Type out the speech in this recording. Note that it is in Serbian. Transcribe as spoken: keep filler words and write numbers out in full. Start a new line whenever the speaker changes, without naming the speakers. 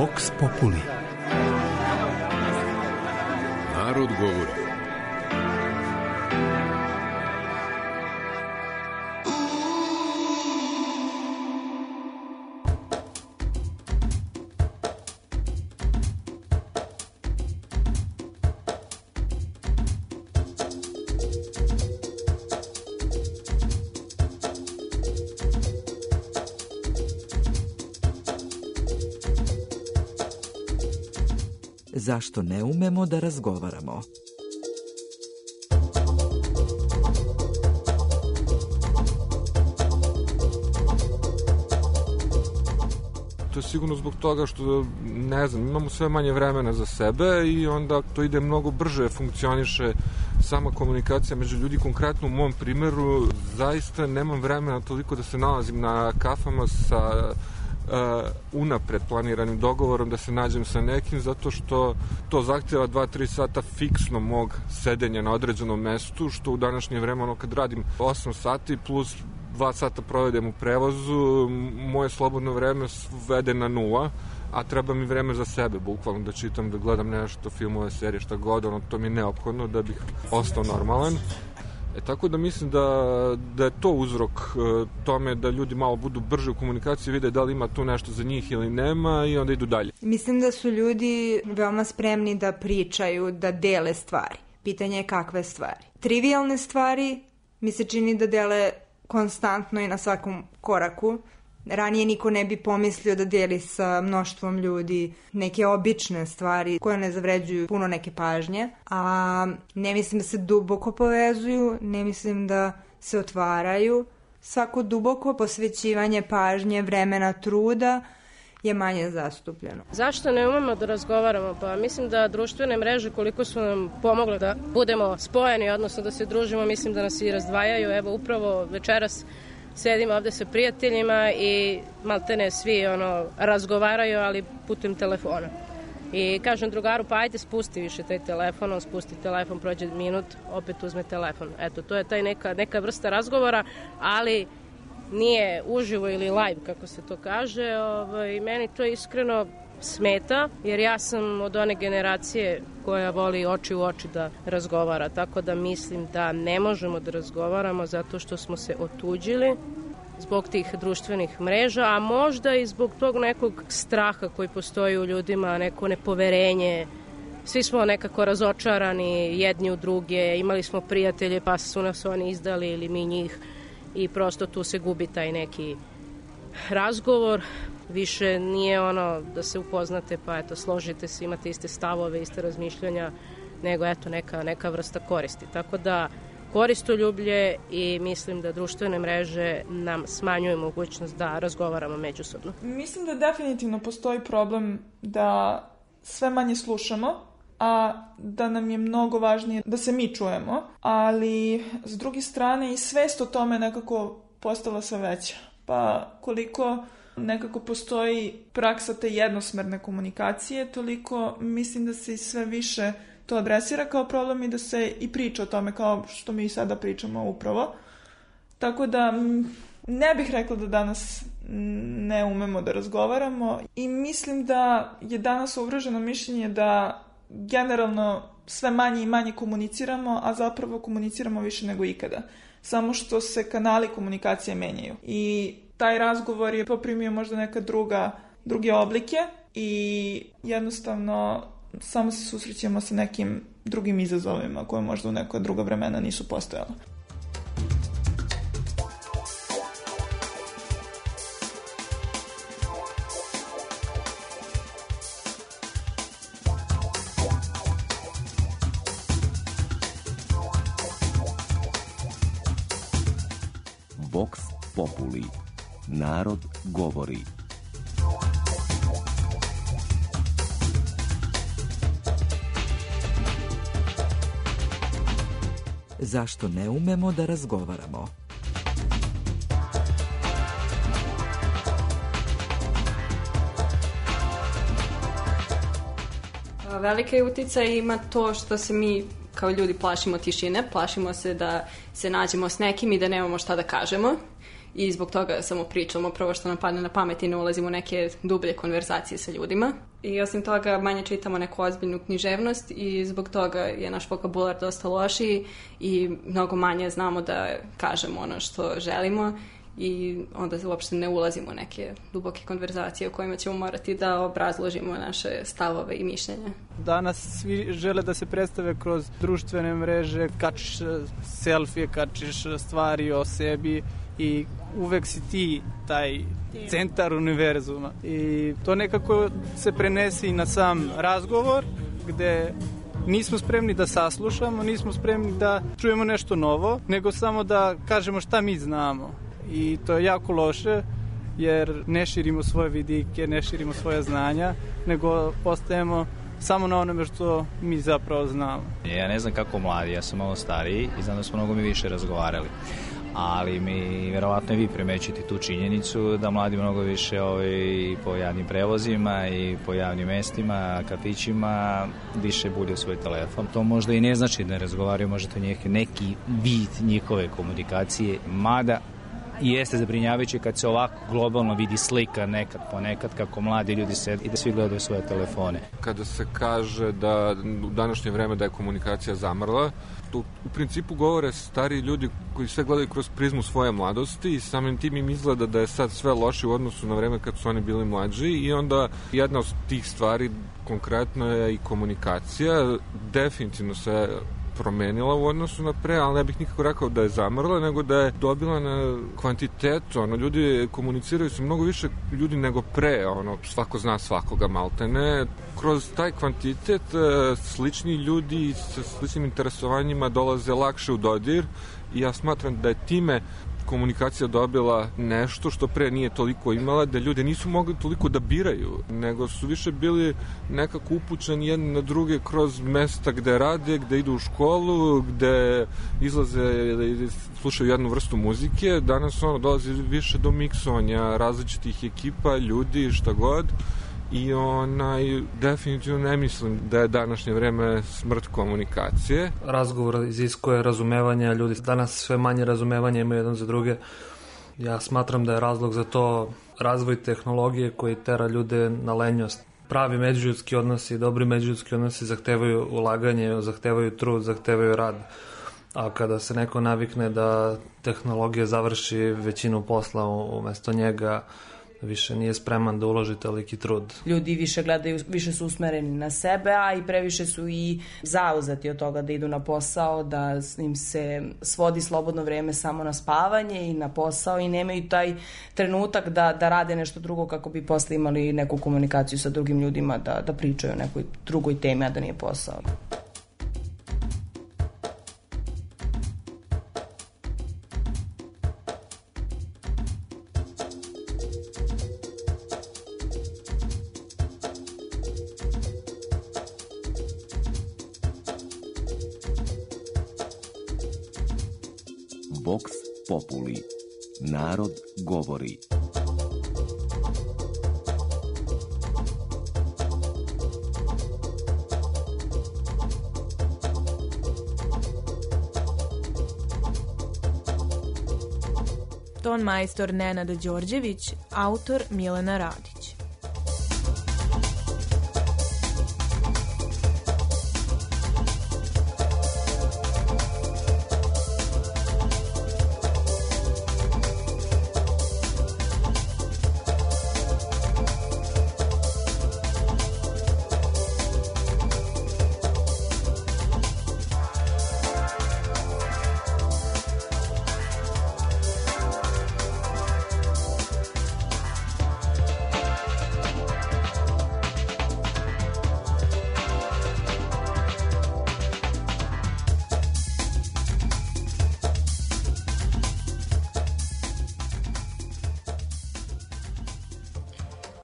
Vox Populi.
Narod govori.
Zašto ne umemo da razgovaramo?
To je sigurno zbog toga što, ne znam, imamo sve manje vremena za sebe i onda to ide mnogo brže, funkcioniše sama komunikacija među ljudi. Konkretno u mom primeru zaista nemam vremena toliko da se nalazim na kafama sa Uh, unapred planiranim dogovorom da se nađem sa nekim, zato što to zahtjeva dva do tri sata fiksno mog sedenja na određenom mestu, što u današnje vreme, ono, kad radim osam sati plus dva sata provedem u prevozu, moje slobodno vreme svede na nula, a treba mi vreme za sebe, bukvalno da čitam, da gledam nešto, filmove, serije, šta god, ono, to mi je neophodno da bih ostao normalan. E, tako da mislim da, da je to uzrok e, tome da ljudi malo budu brže u komunikaciji, vide da li ima tu nešto za njih ili nema i onda idu dalje.
Mislim da su ljudi veoma spremni da pričaju, da dele stvari. Pitanje je kakve stvari. Trivijalne stvari mi se čini da dele konstantno i na svakom koraku. Ranije niko ne bi pomislio da deli sa mnoštvom ljudi neke obične stvari koje ne zavređuju puno neke pažnje, a ne mislim da se duboko povezuju, ne mislim da se otvaraju. Svako duboko posvećivanje pažnje, vremena, truda je manje zastupljeno.
Zašto ne umemo da razgovaramo? Pa mislim da društvene mreže koliko su nam pomogle da budemo spojeni, odnosno da se družimo, mislim da nas i razdvajaju. Evo upravo večeras sedim ovde sa prijateljima i maltene svi ono, razgovaraju, ali putem telefona. I kažem drugaru, pa ajde spusti više taj telefon, on spusti telefon, prođe minut, opet uzme telefon. Eto, to je taj neka, neka vrsta razgovora, ali nije uživo ili live, kako se to kaže. Ovaj, meni to iskreno smeta, jer ja sam od one generacije koja voli oči u oči da razgovara, tako da mislim da ne možemo da razgovaramo zato što smo se otuđili zbog tih društvenih mreža, a možda i zbog tog nekog straha koji postoji u ljudima, neko nepoverenje. Svi smo nekako razočarani jedni u druge, imali smo prijatelje pa su nas oni izdali ili mi njih i prosto tu se gubi taj neki razgovor. Više nije ono da se upoznate pa eto složite se, imate iste stavove, iste razmišljanja, nego eto neka, neka vrsta koristi. Tako da koristoljublje i mislim da društvene mreže nam smanjuju mogućnost da razgovaramo međusobno.
Mislim da definitivno postoji problem da sve manje slušamo, a da nam je mnogo važnije da se mi čujemo, ali s druge strane i svest o tome nekako postala sve veća. Pa koliko nekako postoji praksa te jednosmerne komunikacije, toliko mislim da se i sve više to adresira kao problem i da se i priča o tome kao što mi sada pričamo upravo. Tako da ne bih rekla da danas ne umemo da razgovaramo i mislim da je danas uvraženo mišljenje da generalno sve manje i manje komuniciramo, a zapravo komuniciramo više nego ikada. Samo što se kanali komunikacije menjaju i taj razgovor je poprimio možda neka druga, druge oblike i jednostavno samo se susrećemo sa nekim drugim izazovima koje možda u neka druga vremena nisu postojala.
Vox Populi. Narod govori.
Zašto ne umemo da razgovaramo?
Velika je uticaj ima to što se mi kao ljudi plašimo tišine, plašimo se da se nađemo s nekim i da nemamo šta da kažemo i zbog toga samo pričamo prvo što nam padne na pamet i ne ulazimo u neke dublje konverzacije sa ljudima. I osim toga manje čitamo neku ozbiljnu književnost i zbog toga je naš vokabular dosta lošiji i mnogo manje znamo da kažemo ono što želimo i onda uopšte ne ulazimo u neke duboke konverzacije u kojima ćemo morati da obrazložimo naše stavove i mišljenje.
Danas svi žele da se predstave kroz društvene mreže, kačiš selfije, kačiš stvari o sebi i uvek si ti taj centar univerzuma. I to nekako se prenesi i na sam razgovor gde nismo spremni da saslušamo, nismo spremni da čujemo nešto novo, nego samo da kažemo šta mi znamo. I to je jako loše, jer ne širimo svoje vidike, ne širimo svoje znanja, nego postajemo samo na onome što mi zapravo znamo.
Ja ne znam kako mladi, ja sam malo stariji i znam da smo mnogo mi više razgovarali. Ali mi verovatno i vi primećujete tu činjenicu da mladi mnogo više ovaj, po javnim prevozima i po javnim mestima, kafićima više bulje u svoj telefon. To možda i ne znači da ne razgovaraju, možda to je neki vid njihove komunikacije, mada i jeste zabrinjavajuće kad se ovako globalno vidi slika nekad ponekad kako mladi ljudi sede i da svi gledaju svoje telefone.
Kada se kaže da u današnje vreme da je komunikacija zamrla, to u principu govore stari ljudi koji sve gledaju kroz prizmu svoje mladosti i samim tim im izgleda da je sad sve loše u odnosu na vreme kad su oni bili mlađi i onda jedna od tih stvari konkretno je i komunikacija. Definitivno se promenila u odnosu na pre, ali ne bih nikako rekao da je zamrla, nego da je dobila na kvantitetu. Ono, ljudi komuniciraju sa mnogo više ljudi nego pre, ono, svako zna svakoga maltene. Kroz taj kvantitet slični ljudi sa sličnim interesovanjima dolaze lakše u dodir i ja smatram da je time komunikacija dobila nešto što pre nije toliko imala, da ljudi nisu mogli toliko da biraju, nego su više bili nekako upućeni jedni na druge kroz mesta gde rade, gde idu u školu, gde izlaze ili slušaju jednu vrstu muzike. Danas ono dolazi više do miksovanja različitih ekipa, ljudi, šta god. I onaj, definitivno ne mislim da je današnje vreme smrt komunikacije.
Razgovor iziskuje razumevanje, ljudi danas sve manje razumevanja imaju jedan za druge. Ja smatram da je razlog za to razvoj tehnologije koji tera ljude na lenjost. Pravi međuljudski odnosi, dobri međuljudski odnosi zahtevaju ulaganje, zahtevaju trud, zahtevaju rad. A kada se neko navikne da tehnologija završi većinu posla umesto njega, više nije spreman da uloži toliki trud.
Ljudi više gledaju, više su usmereni na sebe, a i previše su i zauzeti od toga da idu na posao, da im se svodi slobodno vreme samo na spavanje i na posao i nemaju taj trenutak da, da rade nešto drugo kako bi posle imali neku komunikaciju sa drugim ljudima, da, da pričaju o nekoj drugoj temi, a da nije posao.
Vox Populi. Narod govori.
Ton majstor Nenad Đorđević, autor Milena Radić.